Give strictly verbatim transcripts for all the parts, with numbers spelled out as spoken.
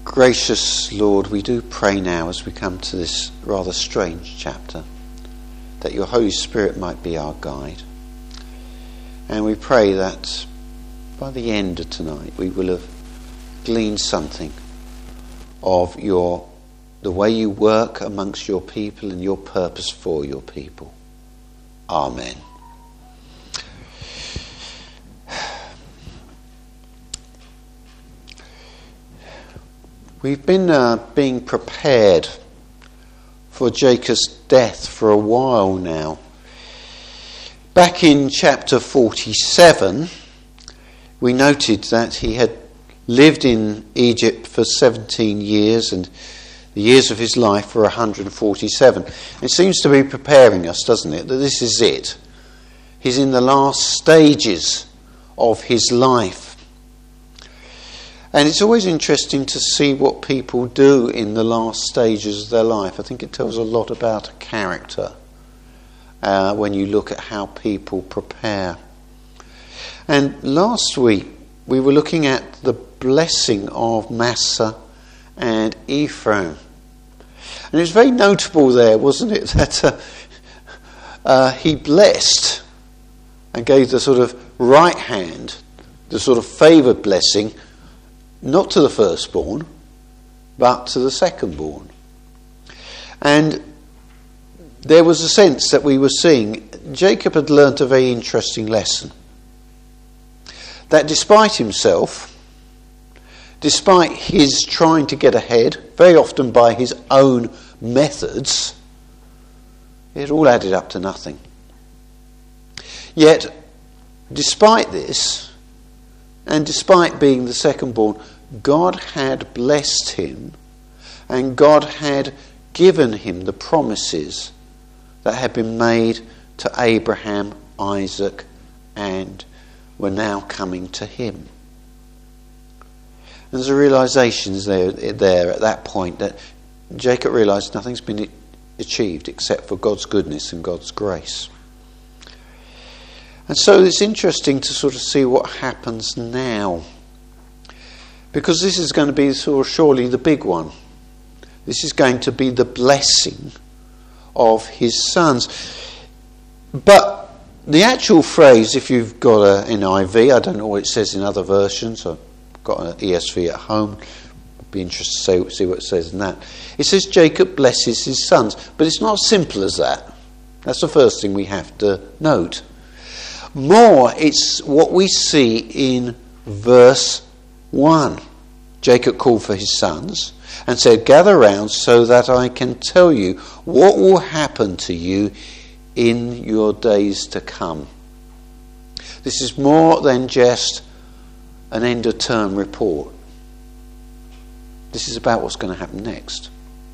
Gracious Lord, we do pray now as we come to this rather strange chapter that your Holy Spirit might be our guide. And we pray that by the end of tonight we will have gleaned something of your the way you work amongst your people and your purpose for your people. Amen. We've been uh, being prepared for Jacob's death for a while now. Back in chapter forty-seven, we noted that he had lived in Egypt for seventeen years and the years of his life were one hundred forty-seven. It seems to be preparing us, doesn't it, that this is it. He's in the last stages of his life. And it's always interesting to see what people do in the last stages of their life. I think it tells a lot about a character uh, when you look at how people prepare. And last week we were looking at the blessing of Massa and Ephraim. And it was very notable there, wasn't it, that uh, uh, he blessed and gave the sort of right hand, the sort of favoured blessing, not to the firstborn, but to the secondborn. And there was a sense that we were seeing Jacob had learnt a very interesting lesson. That despite himself, despite his trying to get ahead, very often by his own methods, it all added up to nothing. Yet, despite this, and despite being the secondborn, God had blessed him and God had given him the promises that had been made to Abraham, Isaac, and were now coming to him. And there's a realisation there, there at that point that Jacob realised nothing's been achieved except for God's goodness and God's grace. And so it's interesting to sort of see what happens now. Because this is going to be sort of surely the big one. This is going to be the blessing of his sons. But the actual phrase, if you've got an N I V, I don't know what it says in other versions, I've got an E S V at home, I'd be interested to see what it says in that. It says Jacob blesses his sons, but it's not as simple as that. That's the first thing we have to note. More, it's what we see in verse one. Jacob called for his sons and said, "Gather round so that I can tell you what will happen to you in your days to come." This is more than just an end of term report. This is about what's going to happen next.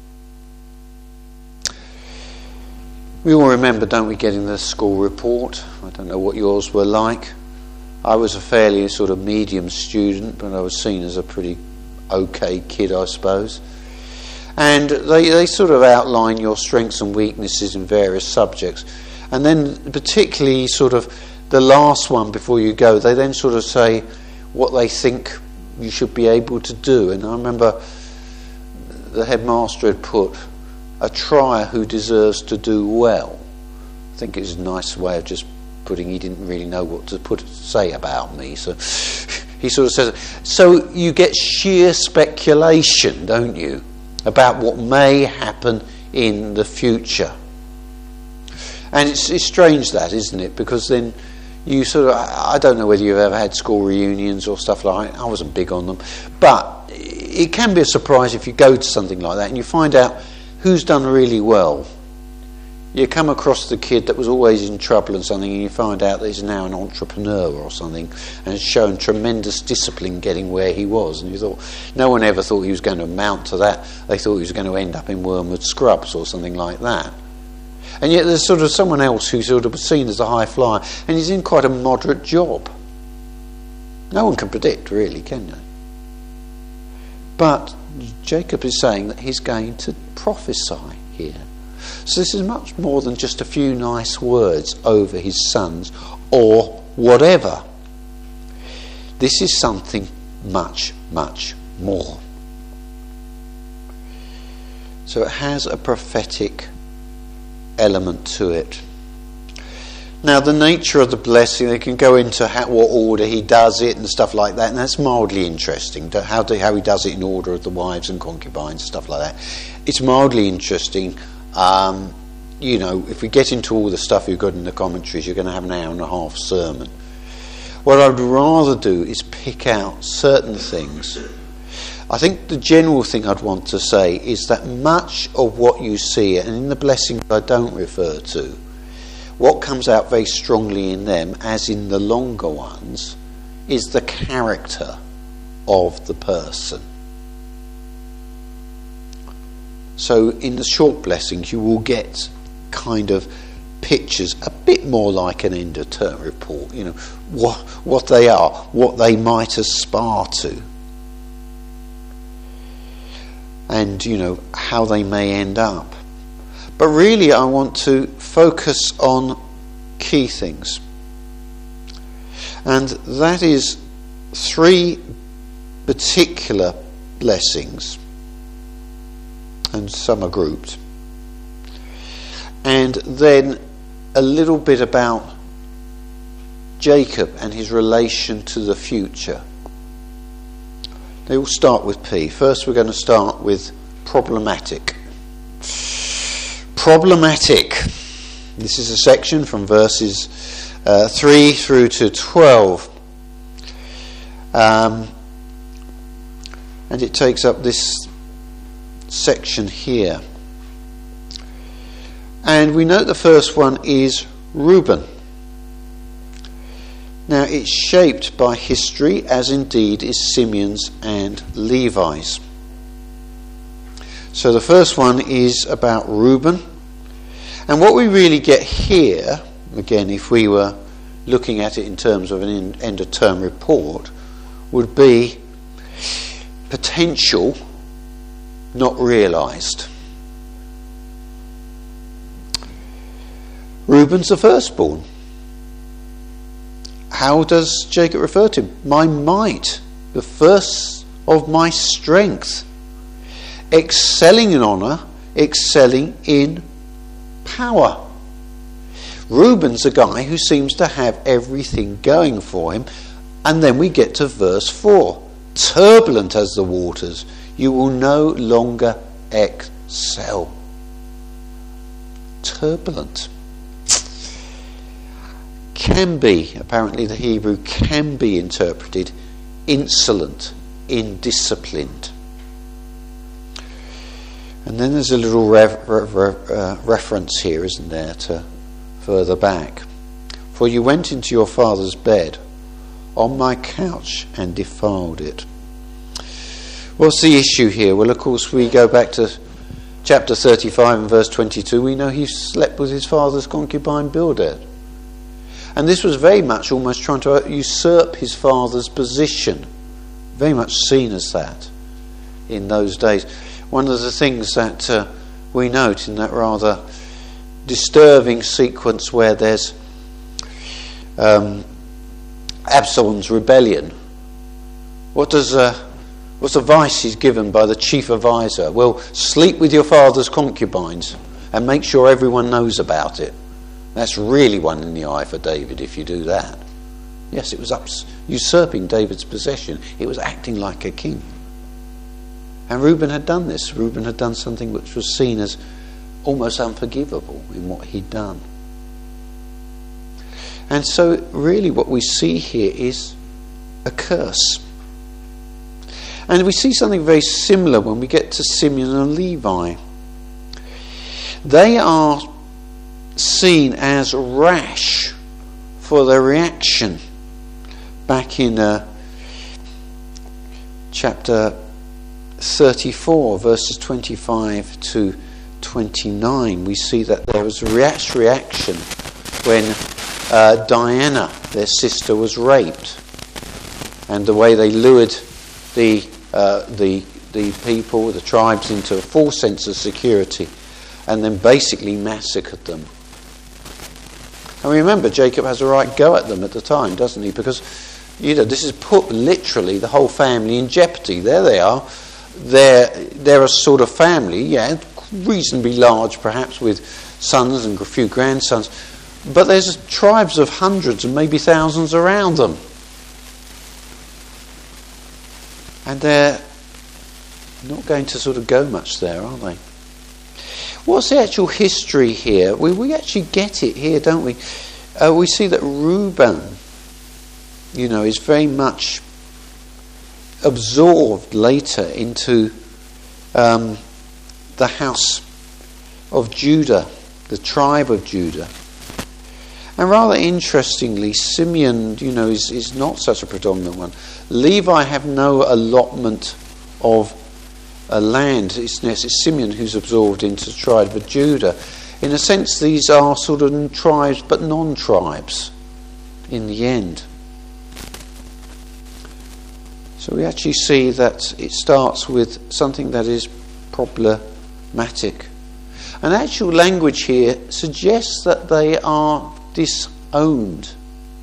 We all remember, don't we, getting the school report? I don't know what yours were like. I was a fairly sort of medium student, but I was seen as a pretty okay kid, I suppose. And they, they sort of outline your strengths and weaknesses in various subjects. And then particularly sort of the last one before you go, they then sort of say what they think you should be able to do. And I remember the headmaster had put, "A trier who deserves to do well." I think it was a nice way of just putting, he didn't really know what to put say about me, so he sort of says, so you get sheer speculation, don't you, about what may happen in the future. And it's, it's strange that, isn't it, because then you sort of, I don't know whether you've ever had school reunions or stuff like that. I wasn't big on them, but it can be a surprise if you go to something like that and you find out who's done really well. You come across the kid that was always in trouble and something, and you find out that he's now an entrepreneur or something, and has shown tremendous discipline getting where he was. And you thought, no one ever thought he was going to amount to that. They thought he was going to end up in Wormwood Scrubs or something like that. And yet there's sort of someone else who sort of was seen as a high flyer, and he's in quite a moderate job. No one can predict, really, can they? But Jacob is saying that he's going to prophesy here. So this is much more than just a few nice words over his sons or whatever. This is something much, much more. So it has a prophetic element to it. Now, the nature of the blessing, they can go into how, what order he does it and stuff like that, and that's mildly interesting, how, do, how he does it in order of the wives and concubines, stuff like that. It's mildly interesting. Um, you know, if we get into all the stuff you've got in the commentaries, you're going to have an hour and a half sermon. What I'd rather do is pick out certain things. I think the general thing I'd want to say is that much of what you see, and in the blessings I don't refer to, what comes out very strongly in them, as in the longer ones, is the character of the person. So in the short blessings you will get kind of pictures a bit more like an end of term report, you know, what what they are, what they might aspire to, and you know how they may end up. But really I want to focus on key things, and that is three particular blessings, and some are grouped, and then a little bit about Jacob and his relation to the future. They all start with P. First we're going to start with problematic. Problematic. This is a section from verses uh, three through to twelve. Um, and it takes up this section here. And we note the first one is Reuben. Now it's shaped by history, as indeed is Simeon's and Levi's. So the first one is about Reuben. And what we really get here, again, if we were looking at it in terms of an end of term report, would be potential not realised. Reuben's the firstborn. How does Jacob refer to him? My might, the first of my strength, excelling in honour, excelling in power. Reuben's a guy who seems to have everything going for him. And then we get to verse four. Turbulent as the waters, you will no longer excel. Turbulent. Can be, apparently the Hebrew can be interpreted insolent, indisciplined. And then there's a little rev- rev- uh, reference here, isn't there, to further back. For you went into your father's bed on my couch and defiled it. What's the issue here? Well, of course, we go back to chapter thirty-five and verse twenty-two. We know he slept with his father's concubine Bildad. And this was very much almost trying to usurp his father's position. Very much seen as that in those days. One of the things that uh, we note in that rather disturbing sequence where there's um, Absalom's rebellion. What does uh, what's the advice he's given by the chief advisor? Well, sleep with your father's concubines and make sure everyone knows about it. That's really one in the eye for David if you do that. Yes, it was ups- usurping David's possession. It was acting like a king. And Reuben had done this. Reuben had done something which was seen as almost unforgivable in what he'd done. And so really what we see here is a curse. And we see something very similar when we get to Simeon and Levi. They are seen as rash for their reaction. Back in uh, chapter thirty-four, verses twenty-five to twenty-nine, we see that there was a rash reaction when uh, Diana, their sister, was raped, and the way they lured the uh, the the people, the tribes, into a false sense of security, and then basically massacred them. And remember, Jacob has a right go at them at the time, doesn't he? Because, you know, this has put literally the whole family in jeopardy. There they are. They're, they're a sort of family, yeah, reasonably large perhaps, with sons and a few grandsons, but there's tribes of hundreds and maybe thousands around them. And they're not going to sort of go much there, are they? What's the actual history here? We, we actually get it here, don't we? Uh, we see that Reuben, you know, is very much absorbed later into um, the house of Judah, the tribe of Judah. And rather interestingly, Simeon, you know, is, is not such a predominant one. Levi have no allotment of a land. It's, it's Simeon who's absorbed into the tribe of Judah. In a sense, these are sort of tribes but non-tribes in the end. So we actually see that it starts with something that is problematic. And actual language here suggests that they are disowned.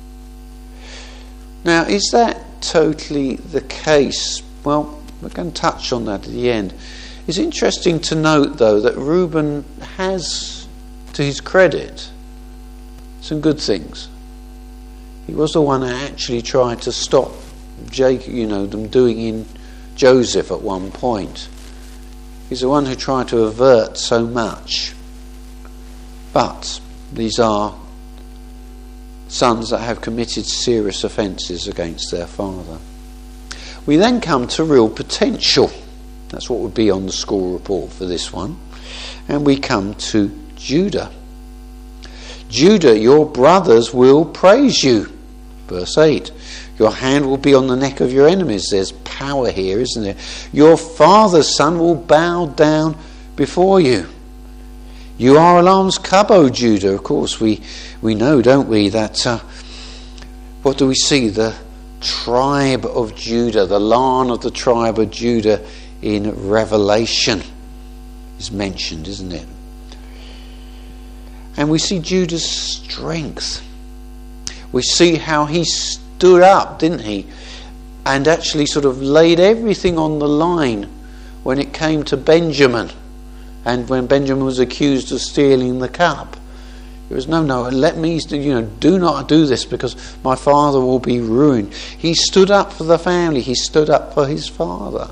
Now, is that totally the case? Well, we're going to touch on that at the end. It's interesting to note, though, that Reuben has, to his credit, some good things. He was the one who actually tried to stop Jacob, you know, them doing in Joseph at one point. He's the one who tried to avert so much. But these are sons that have committed serious offences against their father. We then come to real potential. That's what would be on the school report for this one. And we come to Judah. Judah, your brothers will praise you. Verse eight. Your hand will be on the neck of your enemies. There's power here, isn't there? Your father's son will bow down before you. You are Elam's cub, O Judah. Of course, we, we know, don't we, that uh, what do we see? The tribe of Judah, the line of the tribe of Judah in Revelation is mentioned, isn't it? And we see Judah's strength. We see how he stood up, didn't he? And actually sort of laid everything on the line when it came to Benjamin. And when Benjamin was accused of stealing the cup. It was, no, no, let me, you know, do not do this because my father will be ruined. He stood up for the family. He stood up for his father.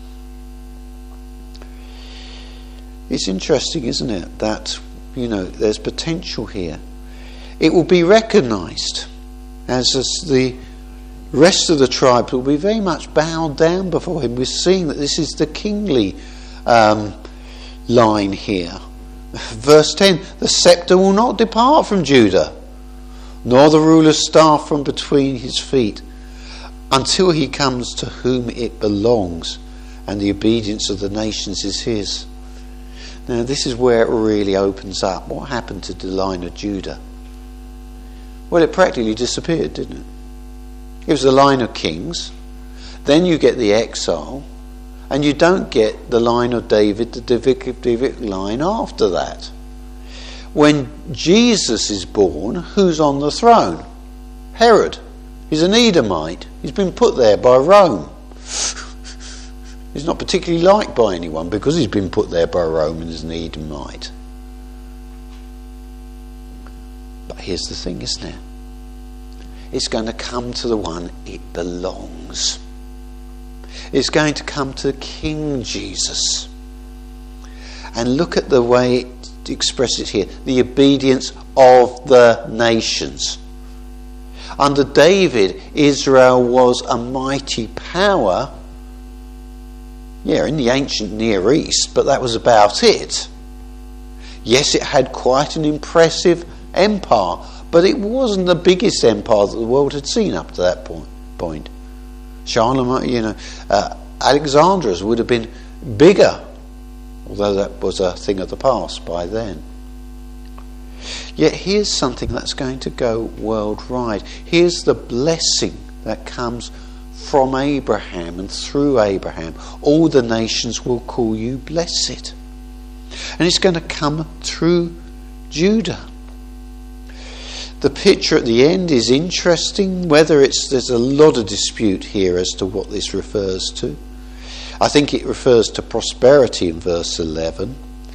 It's interesting, isn't it, that, you know, there's potential here. It will be recognised as, as the rest of the tribes will be very much bowed down before him. We're seeing that this is the kingly um, line here. Verse ten, the sceptre will not depart from Judah, nor the ruler's staff from between his feet, until he comes to whom it belongs, and the obedience of the nations is his. Now this is where it really opens up. What happened to the line of Judah? Well, it practically disappeared, didn't it? It was the line of kings. Then you get the exile. And you don't get the line of David, the Davidic, Davidic line after that. When Jesus is born, who's on the throne? Herod. He's an Edomite. He's been put there by Rome. He's not particularly liked by anyone because he's been put there by Rome and is an Edomite. But here's the thing, isn't it? It's going to come to the one it belongs. It's going to come to King Jesus. And look at the way it expresses here. The obedience of the nations. Under David, Israel was a mighty power. Yeah, in the ancient Near East, but that was about it. Yes, it had quite an impressive empire, but it wasn't the biggest empire that the world had seen up to that point. point. Charlemagne, you know, uh, Alexander's would have been bigger, although that was a thing of the past by then. Yet here's something that's going to go worldwide. Here's the blessing that comes from Abraham and through Abraham. All the nations will call you blessed. And it's going to come through Judah. The picture at the end is interesting. Whether it's there's a lot of dispute here as to what this refers to. I think it refers to prosperity in verse eleven.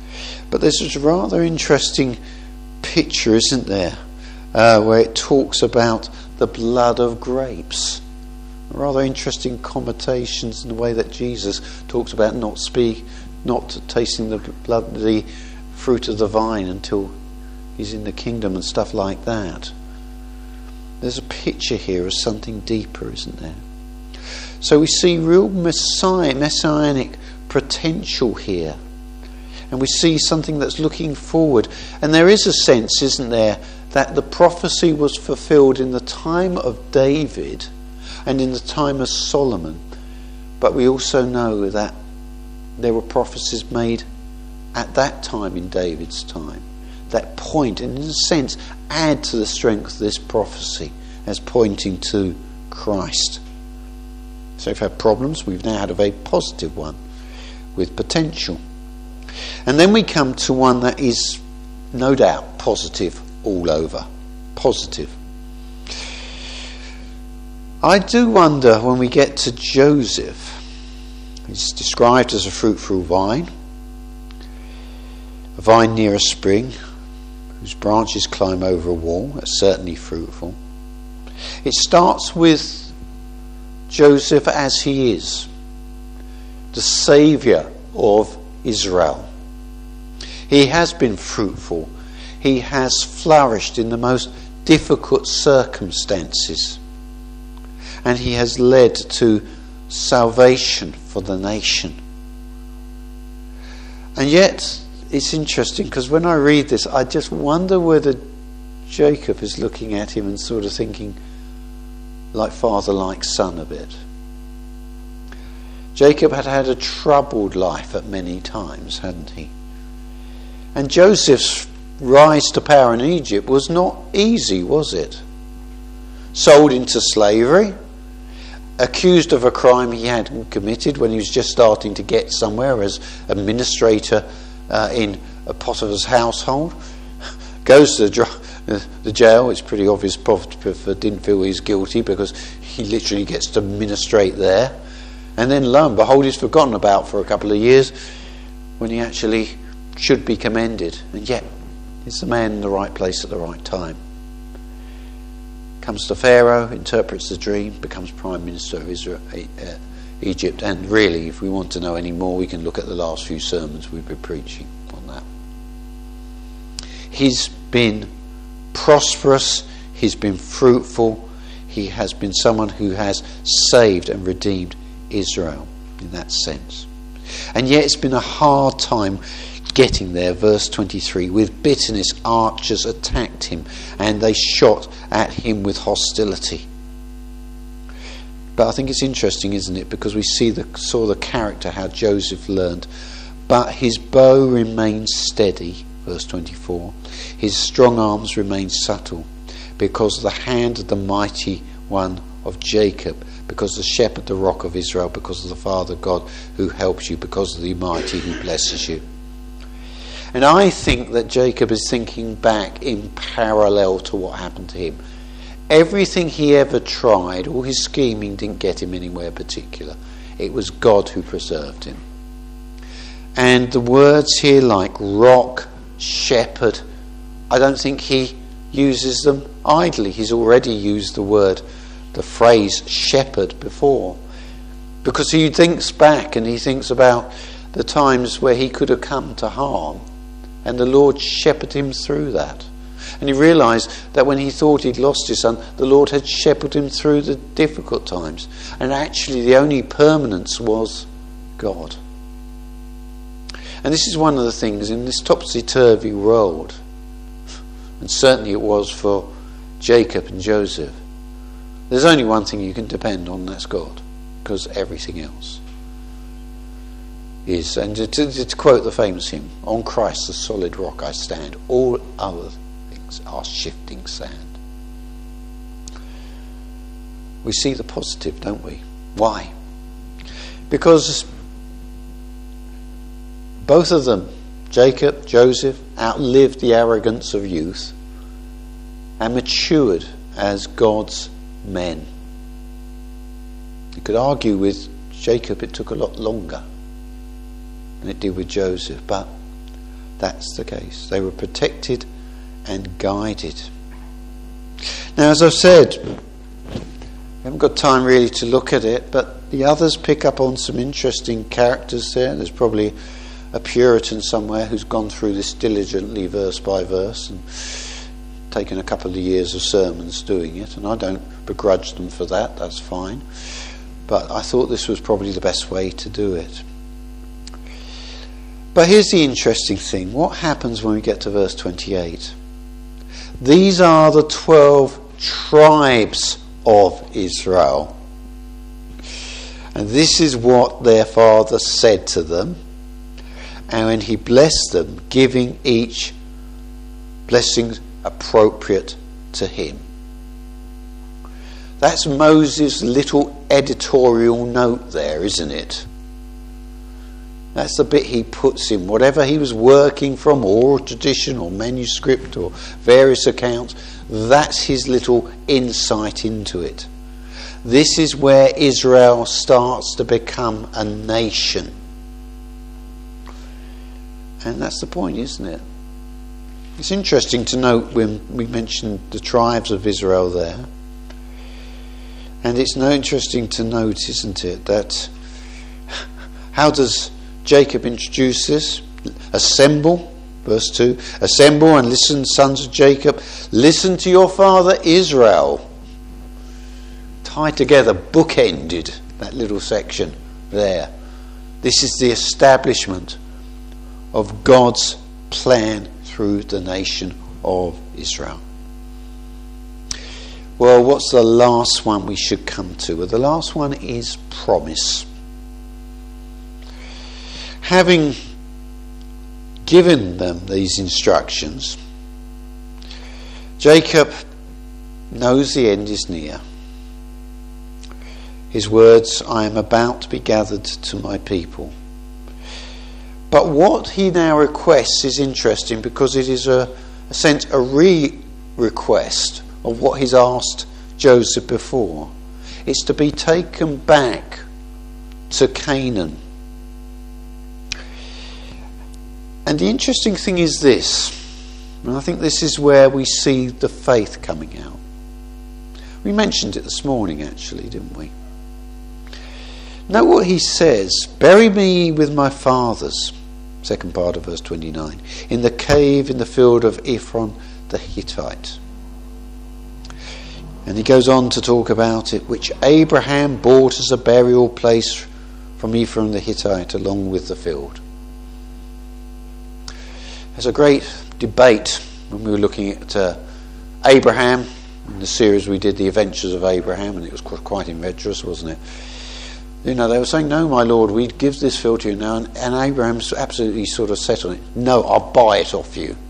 But there's a rather interesting picture, isn't there, uh, where it talks about the blood of grapes. Rather interesting connotations in the way that Jesus talks about not speak, not tasting the blood, the fruit of the vine until he's in the kingdom and stuff like that. There's a picture here of something deeper, isn't there? So we see real messiah, messianic potential here. And we see something that's looking forward. And there is a sense, isn't there, that the prophecy was fulfilled in the time of David and in the time of Solomon. But we also know that there were prophecies made at that time in David's time. That point, and in a sense, add to the strength of this prophecy as pointing to Christ. So if we have problems, we've now had a very positive one with potential. And then we come to one that is no doubt positive all over. Positive. I do wonder when we get to Joseph. He's described as a fruitful vine. A vine near a spring whose branches climb over a wall. That's certainly fruitful. It starts with Joseph as he is, the saviour of Israel. He has been fruitful. He has flourished in the most difficult circumstances. And he has led to salvation for the nation. And yet, it's interesting because when I read this, I just wonder whether Jacob is looking at him and sort of thinking, like father, like son a bit. Jacob had had a troubled life at many times, hadn't he? And Joseph's rise to power in Egypt was not easy, was it? Sold into slavery, accused of a crime he had committed when he was just starting to get somewhere as administrator uh, in Potiphar's household. Goes to the, the jail. It's pretty obvious Potiphar didn't feel he's guilty because he literally gets to administrate there. And then lo and behold, he's forgotten about for a couple of years when he actually should be commended. And yet, he's the man in the right place at the right time. Comes to Pharaoh, interprets the dream, becomes Prime Minister of Israel, uh, Egypt. And really, if we want to know any more, we can look at the last few sermons we've been preaching on that. He's been prosperous. He's been fruitful. He has been someone who has saved and redeemed Israel in that sense. And yet it's been a hard time getting there. Verse twenty-three, with bitterness archers attacked him and they shot at him with hostility. But I think it's interesting, isn't it, because we see the saw the character how Joseph learned. But his bow remained steady, verse twenty-four. His strong arms remained subtle, because of the hand of the mighty one of Jacob, because of the shepherd, the rock of Israel, because of the Father God who helps you, because of the mighty who blesses you. And I think that Jacob is thinking back in parallel to what happened to him. Everything he ever tried, all his scheming didn't get him anywhere particular. It was God who preserved him. And the words here like rock, shepherd, I don't think he uses them idly. He's already used the word, the phrase shepherd before. Because he thinks back and he thinks about the times where he could have come to harm. And the Lord shepherded him through that. And he realised that when he thought he'd lost his son, the Lord had shepherded him through the difficult times. And actually the only permanence was God. And this is one of the things in this topsy-turvy world, and certainly it was for Jacob and Joseph, there's only one thing you can depend on, that's God. Because everything else is, and to, to, to quote the famous hymn, on Christ the solid rock I stand, all other things are shifting sand. We see the positive, don't we? Why? Because both of them, Jacob, Joseph, outlived the arrogance of youth and matured as God's men. You could argue with Jacob it took a lot longer than it did with Joseph, but that's the case. They were protected and guided. Now, as I've said, we haven't got time really to look at it, but the others pick up on some interesting characters there. There's probably a Puritan somewhere who's gone through this diligently verse by verse and taken a couple of years of sermons doing it, and I don't begrudge them for that, that's fine. But I thought this was probably the best way to do it. But here's the interesting thing. What happens when we get to verse twenty-eight? These are the twelve tribes of Israel. And this is what their father said to them. And when he blessed them, giving each blessings appropriate to him. That's Moses' little editorial note there, isn't it? That's the bit he puts in. Whatever he was working from, oral tradition or manuscript or various accounts, that's his little insight into it. This is where Israel starts to become a nation. And that's the point, isn't it? It's interesting to note when we mentioned the tribes of Israel there. And it's no interesting to note, isn't it, that how does Jacob introduce this? Assemble, verse two. Assemble and listen, sons of Jacob. Listen to your father Israel. Tied together, bookended, that little section there. This is the establishment of God's plan through the nation of Israel. Well, what's the last one we should come to? Well, the last one is promise. Having given them these instructions, Jacob knows the end is near. His words, I am about to be gathered to my people. But what he now requests is interesting because it is a, a sense, a re-request of what he's asked Joseph before. It's to be taken back to Canaan. And the interesting thing is this, and I think this is where we see the faith coming out. We mentioned it this morning actually, didn't we? Note what he says, bury me with my fathers, second part of verse twenty-nine, in the cave in the field of Ephron the Hittite. And he goes on to talk about it, which Abraham bought as a burial place from Ephron the Hittite along with the field. There's a great debate when we were looking at uh, Abraham, in the series we did, The Adventures of Abraham, and it was quite adventurous, wasn't it? You know, they were saying, no, my Lord, we give this field to you now, and, and Abraham's absolutely sort of set on it. No, I'll buy it off you.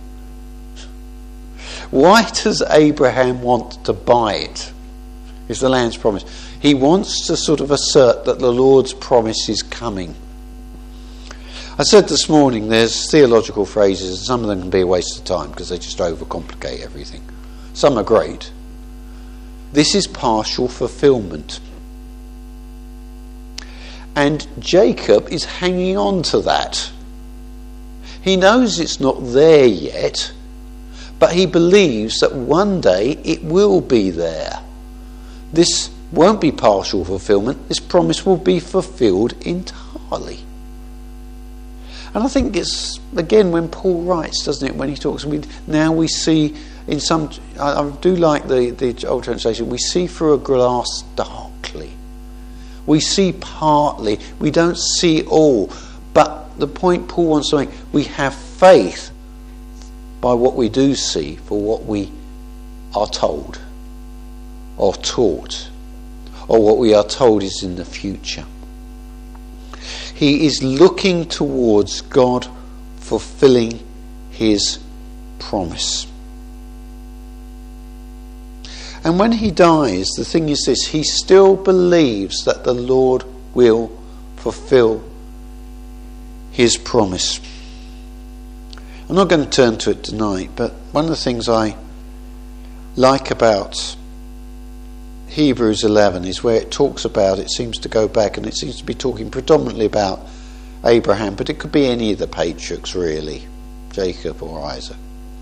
Why does Abraham want to buy it? It's the land's promise. He wants to sort of assert that the Lord's promise is coming. I said this morning there's theological phrases, and some of them can be a waste of time because they just overcomplicate everything. Some are great. This is partial fulfillment. And Jacob is hanging on to that. He knows it's not there yet, but he believes that one day it will be there. This won't be partial fulfillment. This promise will be fulfilled entirely. And I think it's, again, when Paul writes, doesn't it, when he talks, we, now we see in some, I, I do like the, the old translation, we see through a glass darkly. We see partly, we don't see all. But the point Paul wants to make, we have faith by what we do see for what we are told or taught, or what we are told is in the future. He is looking towards God fulfilling his promise. And when he dies, the thing is this, he still believes that the Lord will fulfill his promise. I'm not going to turn to it tonight, but one of the things I like about Hebrews eleven is where it talks about, it seems to go back, and it seems to be talking predominantly about Abraham, but it could be any of the patriarchs really, Jacob or Isaac.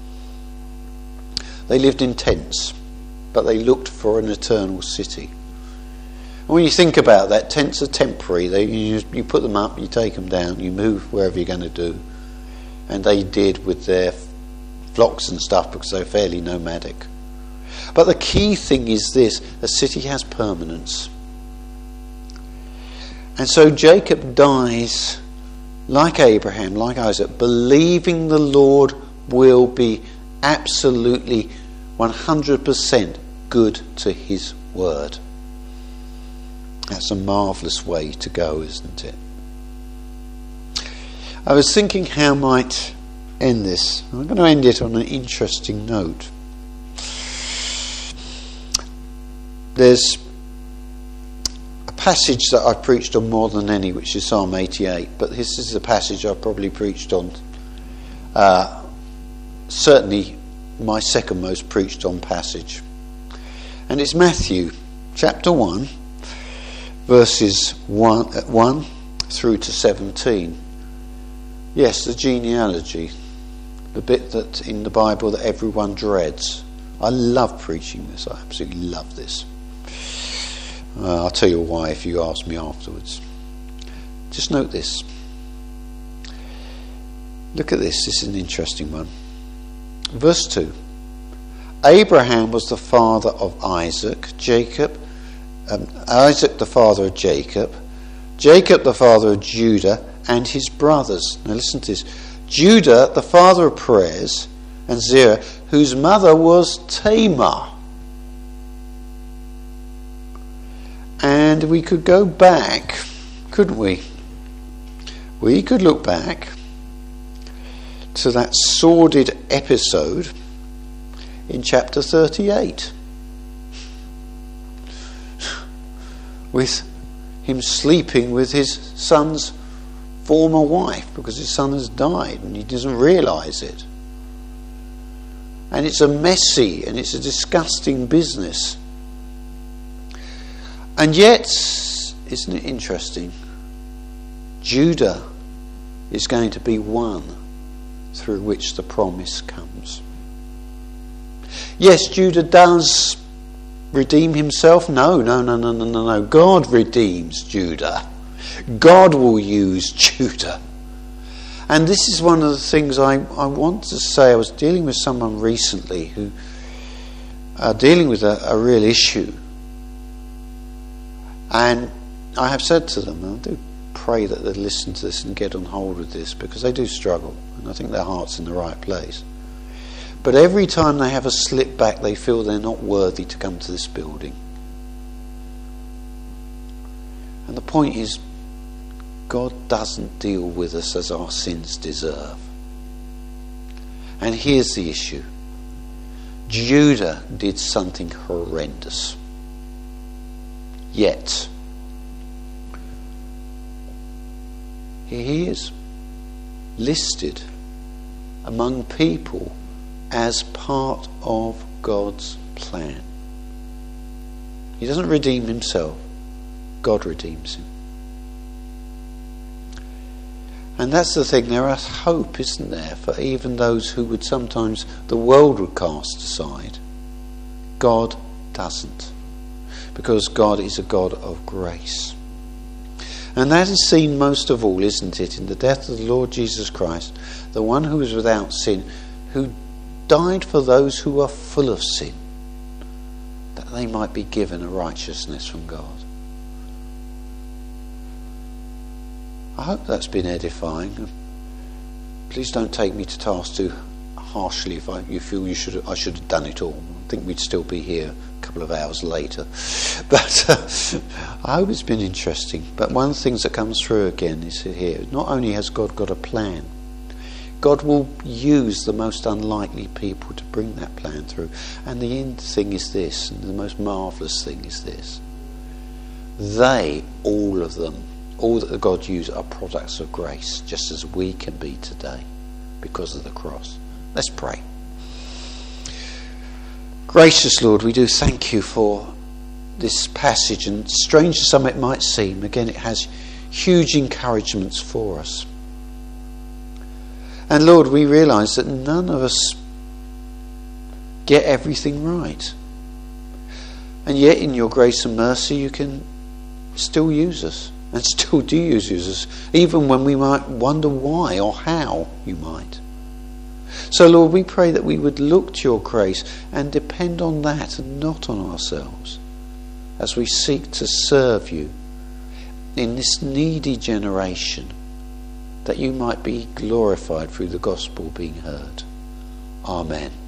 They lived in tents, but they looked for an eternal city. And when you think about that, tents are temporary. They, you, you put them up, you take them down, you move wherever you're going to do. And they did with their flocks and stuff because they're fairly nomadic. But the key thing is this: a city has permanence. And so Jacob dies like Abraham, like Isaac, believing the Lord will be absolutely one hundred percent good to his word. That's a marvellous way to go, isn't it? I was thinking how I might end this. I'm going to end it on an interesting note. There's a passage that I've preached on more than any, which is Psalm eighty-eight, but this is a passage I've probably preached on, uh, certainly my second most preached on passage. And it's Matthew chapter one, verses one, one through to seventeen. Yes, the genealogy, the bit that in the Bible that everyone dreads. I love preaching this. I absolutely love this. Uh, I'll tell you why if you ask me afterwards. Just note this. Look at this. This is an interesting one. Verse two. Abraham was the father of Isaac, Jacob, um, Isaac the father of Jacob, Jacob the father of Judah and his brothers. Now listen to this. Judah the father of Perez and Zerah, whose mother was Tamar. And we could go back, couldn't we? We could look back to that sordid episode in chapter thirty-eight with him sleeping with his son's former wife because his son has died and he doesn't realise it. And it's a messy and it's a disgusting business. And yet, isn't it interesting? Judah is going to be one through which the promise comes. Yes, Judah does redeem himself. No, no, no, no, no, no, no. God redeems Judah. God will use Judah. And this is one of the things I, I want to say. I was dealing with someone recently who are dealing with a, a real issue. And I have said to them, and I do pray that they listen to this and get on hold with this, because they do struggle, and I think their heart's in the right place. But every time they have a slip back, they feel they're not worthy to come to this building. And the point is, God doesn't deal with us as our sins deserve. And here's the issue. Judah did something horrendous. Yet, here he is, listed among people as part of God's plan. He doesn't redeem himself. God redeems him. And that's the thing, there is hope, isn't there, for even those who would sometimes, the world would cast aside. God doesn't. Because God is a God of grace. And that is seen most of all, isn't it, in the death of the Lord Jesus Christ, the one who was without sin, who died for those who are full of sin, that they might be given a righteousness from God. I hope that's been edifying. Please don't take me to task too harshly if I, you feel you should I should have done it all. I think we'd still be here a couple of hours later. But uh, I hope it's been interesting. But one of the things that comes through again is here. Not only has God got a plan, God will use the most unlikely people to bring that plan through. And the end thing is this, and the most marvellous thing is this. They, all of them, all that God used are products of grace, just as we can be today because of the cross. Let's pray. Gracious Lord, we do thank you for this passage, and strange as some it might seem, again it has huge encouragements for us. And Lord, we realise that none of us get everything right. And yet in your grace and mercy you can still use us, and still do use us, even when we might wonder why or how you might. So Lord, we pray that we would look to your grace and depend on that and not on ourselves as we seek to serve you in this needy generation, that you might be glorified through the gospel being heard. Amen.